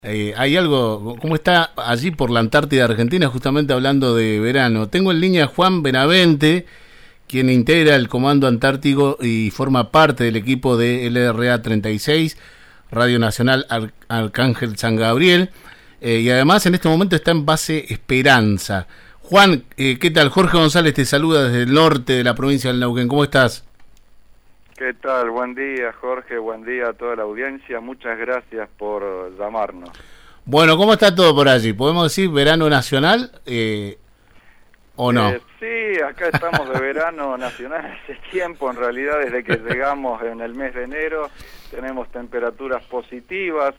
Hay algo, ¿cómo está allí por la Antártida Argentina? Justamente hablando de verano. Tengo en línea a Juan Benavente, quien integra el Comando Antártico y forma parte del equipo de LRA 36, Radio Nacional Arcángel San Gabriel, y además en este momento está en base Esperanza. Juan, ¿qué tal? Jorge González te saluda desde el norte de la provincia del Neuquén. ¿Cómo estás? ¿Qué tal? Buen día, Jorge, buen día a toda la audiencia, muchas gracias por llamarnos. Bueno, ¿cómo está todo por allí? ¿Podemos decir verano nacional o no? Sí, acá estamos de verano nacional hace tiempo, en realidad desde que llegamos en el mes de enero tenemos temperaturas positivas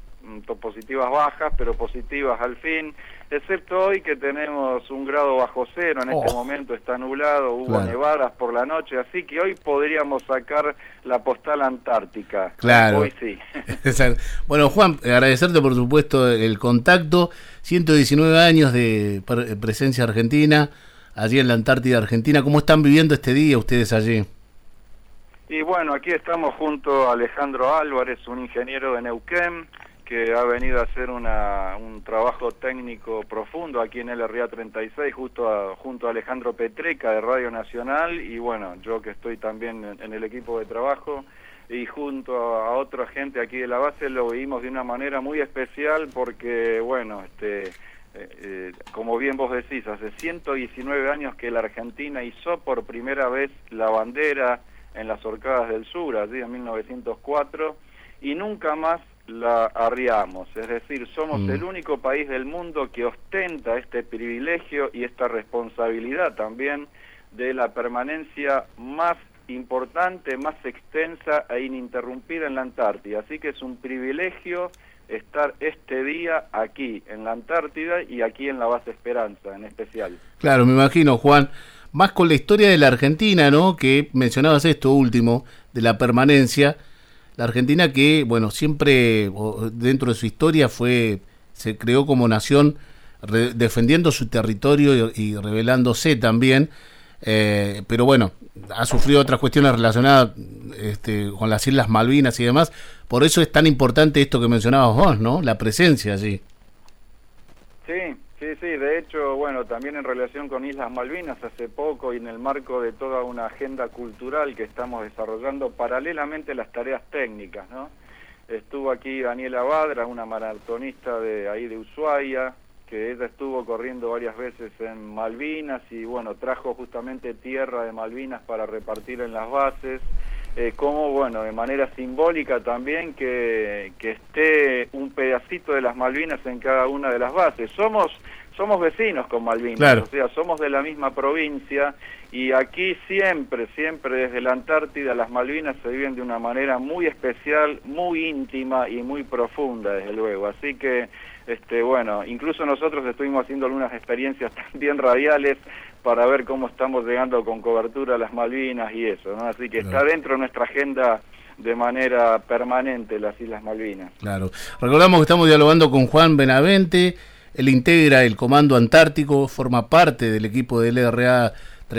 bajas, pero positivas al fin, excepto hoy que tenemos 1 grado bajo cero, en este momento está nublado, hubo nevadas por la noche, así que hoy podríamos sacar la postal antártica. Claro. Hoy sí. Bueno, Juan, agradecerte por supuesto el contacto, 119 años de presencia argentina, allí en la Antártida Argentina. ¿Cómo están viviendo este día ustedes allí? Y bueno, aquí estamos junto a Alejandro Álvarez, un ingeniero de Neuquén, que ha venido a hacer un trabajo técnico profundo aquí en LRA 36 junto a Alejandro Petreca de Radio Nacional, y bueno, yo que estoy también en el equipo de trabajo, y junto a otra gente aquí de la base lo vimos de una manera muy especial porque, bueno, como bien vos decís, hace 119 años que la Argentina izó por primera vez la bandera en las Orcadas del Sur, allí en 1904, y nunca más la arriamos, es decir, somos el único país del mundo que ostenta este privilegio y esta responsabilidad también de la permanencia más importante, más extensa e ininterrumpida en la Antártida, así que es un privilegio estar este día aquí en la Antártida y aquí en la base Esperanza en especial. Claro, me imagino, Juan, más con la historia de la Argentina, ¿no?, que mencionabas esto último, de la permanencia. La Argentina que, bueno, siempre dentro de su historia se creó como nación defendiendo su territorio y rebelándose también, pero bueno, ha sufrido otras cuestiones relacionadas con las Islas Malvinas y demás, por eso es tan importante esto que mencionabas vos, ¿no?, la presencia allí. Sí, de hecho, bueno, también en relación con Islas Malvinas, hace poco y en el marco de toda una agenda cultural que estamos desarrollando paralelamente a las tareas técnicas, ¿no? Estuvo aquí Daniela Badra, una maratonista de ahí de Ushuaia, que ella estuvo corriendo varias veces en Malvinas y, bueno, trajo justamente tierra de Malvinas para repartir en las bases. Como, bueno, de manera simbólica también que esté un pedacito de las Malvinas en cada una de las bases. Somos vecinos con Malvinas, claro. O sea, somos de la misma provincia y aquí siempre desde la Antártida las Malvinas se viven de una manera muy especial, muy íntima y muy profunda, desde luego. Así que, bueno, incluso nosotros estuvimos haciendo algunas experiencias también radiales para ver cómo estamos llegando con cobertura a las Malvinas y eso, ¿no? Así que está dentro de nuestra agenda de manera permanente las Islas Malvinas. Claro. Recordamos que estamos dialogando con Juan Benavente. Él integra el Comando Antártico, forma parte del equipo de LRA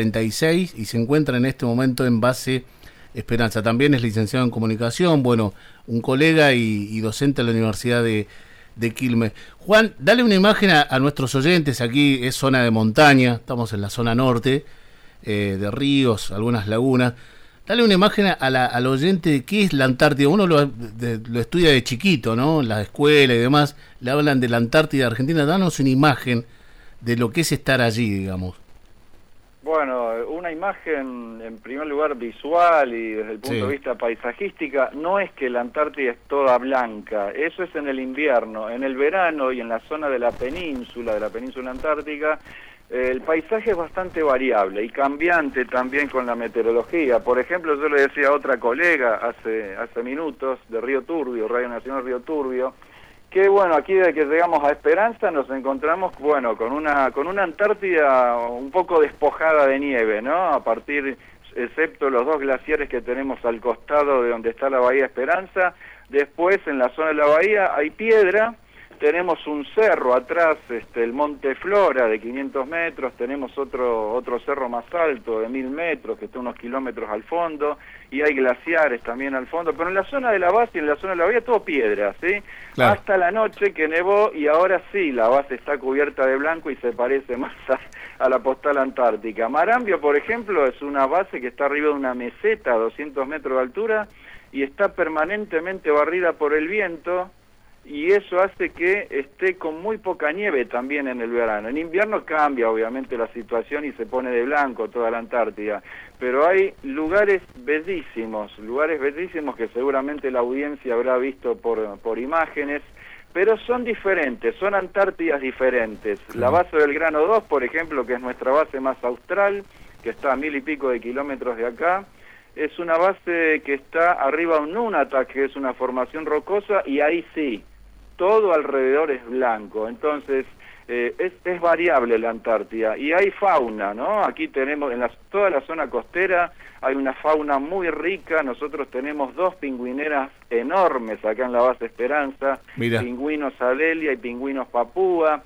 36 y se encuentra en este momento en base Esperanza. También es licenciado en comunicación, bueno, un colega y docente de la Universidad de Quilmes. Juan, dale una imagen a nuestros oyentes. Aquí es zona de montaña, estamos en la zona norte, de ríos, algunas lagunas. Dale una imagen al oyente de qué es la Antártida. Uno lo estudia de chiquito, ¿no?, en la escuela y demás, le hablan de la Antártida Argentina. Danos una imagen de lo que es estar allí, digamos. Bueno, una imagen en primer lugar visual y desde el punto de vista paisajística, no es que la Antártida es toda blanca, eso es en el invierno. En el verano y en la zona de la península antártica, el paisaje es bastante variable y cambiante también con la meteorología. Por ejemplo, yo le decía a otra colega hace minutos de Río Turbio, Radio Nacional Río Turbio, que bueno, aquí desde que llegamos a Esperanza nos encontramos, bueno, con una Antártida un poco despojada de nieve, ¿no? Excepto los 2 glaciares que tenemos al costado de donde está la Bahía Esperanza. Después, en la zona de la bahía hay piedra. tenemos un cerro atrás, el Monte Flora de 500 metros, tenemos otro cerro más alto de 1000 metros que está unos kilómetros al fondo, y hay glaciares también al fondo, pero en la zona de la base y en la zona de la bahía todo piedra, ¿sí? Claro. Hasta la noche que nevó y ahora sí, la base está cubierta de blanco y se parece más a la postal antártica. Marambio, por ejemplo, es una base que está arriba de una meseta a 200 metros de altura y está permanentemente barrida por el viento, y eso hace que esté con muy poca nieve también en el verano. En invierno cambia obviamente la situación y se pone de blanco toda la Antártida, pero hay lugares bellísimos que seguramente la audiencia habrá visto por imágenes, pero son diferentes, son Antártidas diferentes. La base del Grano 2, por ejemplo, que es nuestra base más austral, que está a 1000 y pico de kilómetros de acá, es una base que está arriba de un Nunatak, que es una formación rocosa, y ahí sí, todo alrededor es blanco. Entonces es variable la Antártida y hay fauna, ¿no? Aquí tenemos en toda la zona costera hay una fauna muy rica. Nosotros tenemos 2 pingüineras enormes acá en la base Esperanza. Mira. Pingüinos Adelia y pingüinos Papúa.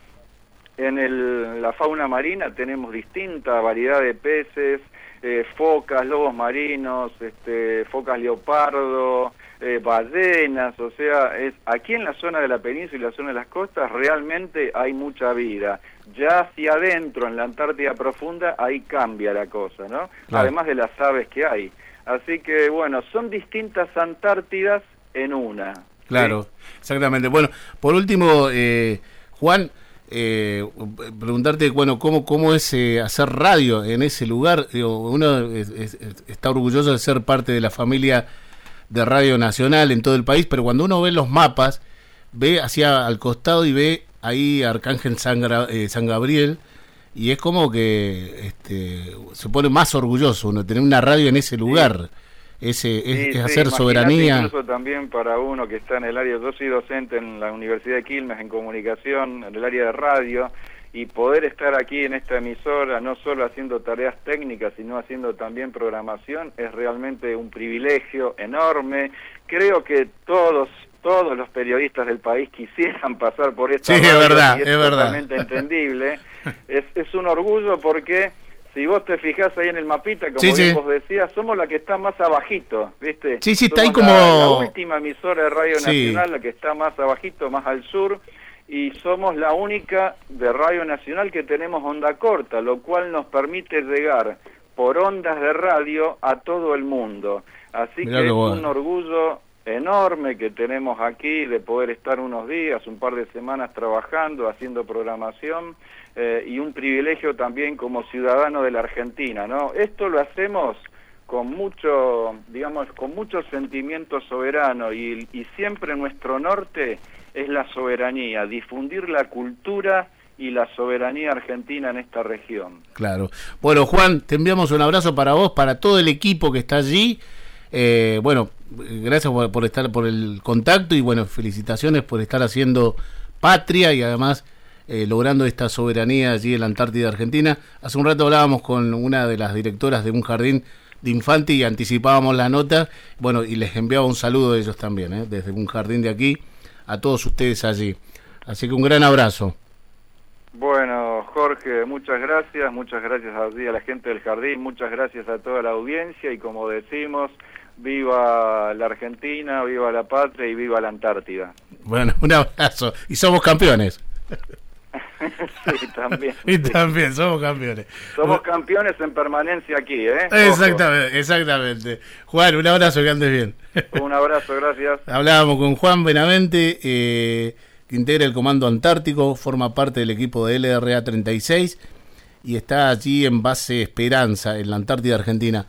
En la fauna marina tenemos distinta variedad de peces, focas, lobos marinos, focas leopardo, ballenas. O sea, aquí en la zona de la península y la zona de las costas realmente hay mucha vida. Ya hacia adentro, en la Antártida profunda, ahí cambia la cosa, ¿no? Claro. Además de las aves que hay. Así que, bueno, son distintas Antártidas en una. Claro, ¿sí? Exactamente. Bueno, por último, Juan, preguntarte, bueno, cómo es hacer radio en ese lugar. Uno está orgulloso de ser parte de la familia de Radio Nacional en todo el país, pero cuando uno ve los mapas, ve hacia al costado y ve ahí Arcángel San Gabriel, y es como que se pone más orgulloso uno tener una radio en ese lugar. Sí. Es hacer soberanía. Incluso también para uno que está en el área, yo soy docente en la Universidad de Quilmes en comunicación, en el área de radio, y poder estar aquí en esta emisora, no solo haciendo tareas técnicas, sino haciendo también programación, es realmente un privilegio enorme. Creo que todos los periodistas del país quisieran pasar por esta radio, es verdad, y es totalmente entendible. Es un orgullo porque si vos te fijás ahí en el mapita, como bien vos decías, somos la que está más abajito, ¿viste? Sí, somos está ahí como la última emisora de Radio Nacional, la que está más abajito, más al sur, y somos la única de Radio Nacional que tenemos onda corta, lo cual nos permite llegar por ondas de radio a todo el mundo. Así que es un orgullo enorme que tenemos aquí de poder estar unos días, un par de semanas trabajando, haciendo programación, y un privilegio también como ciudadano de la Argentina, ¿no? Esto lo hacemos con mucho sentimiento soberano, y siempre nuestro norte es la soberanía, difundir la cultura y la soberanía argentina en esta región. Claro. Bueno, Juan, te enviamos un abrazo para vos, para todo el equipo que está allí. Bueno, gracias por estar, por el contacto, y bueno, felicitaciones por estar haciendo patria y además logrando esta soberanía allí en la Antártida Argentina. Hace un rato hablábamos con una de las directoras de un jardín de infantes y anticipábamos la nota, bueno, y les enviaba un saludo de ellos también, desde un jardín de aquí, a todos ustedes allí. Así que un gran abrazo. Bueno, Jorge, muchas gracias a la gente del jardín, muchas gracias a toda la audiencia, y como decimos, viva la Argentina, viva la patria y viva la Antártida. Bueno, un abrazo, y somos campeones. Sí, también. Y también somos campeones. Somos campeones en permanencia aquí, Exactamente. Juan, un abrazo, que andes bien. Un abrazo, gracias. Hablábamos con Juan Benavente, que integra el Comando Antártico, forma parte del equipo de LRA 36 y está allí en base Esperanza, en la Antártida Argentina.